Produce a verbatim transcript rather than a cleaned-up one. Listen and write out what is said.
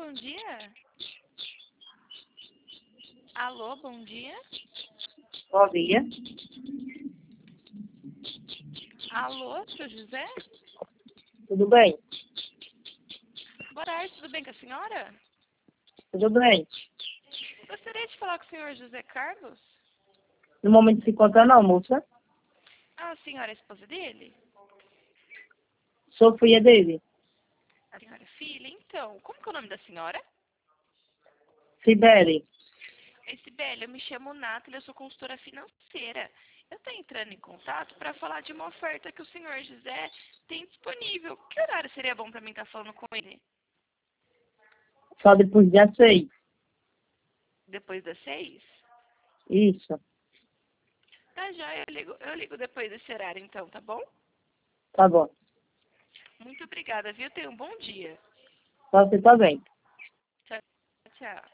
bom dia. Alô, bom dia. Bom dia. Alô, seu José? Tudo bem? Boa tarde, tudo bem com a senhora? Tudo bem. Gostaria de falar com o senhor José Carlos? No momento se encontra não, moça. Ah, a senhora é esposa dele? Sou filha dele. A senhora é filha? Então, como que é o nome da senhora? Sibeli. É Sibeli, eu me chamo Nathalie, eu sou consultora financeira. Eu estou entrando em contato para falar de uma oferta que o senhor José tem disponível. Que horário seria bom para mim estar falando com ele? Só depois dia seis. Depois das seis? Isso. Tá já, eu ligo, eu ligo depois desse horário então, tá bom? Tá bom. Muito obrigada, viu? Tenha um bom dia. Você tá bem. Tchau, tchau.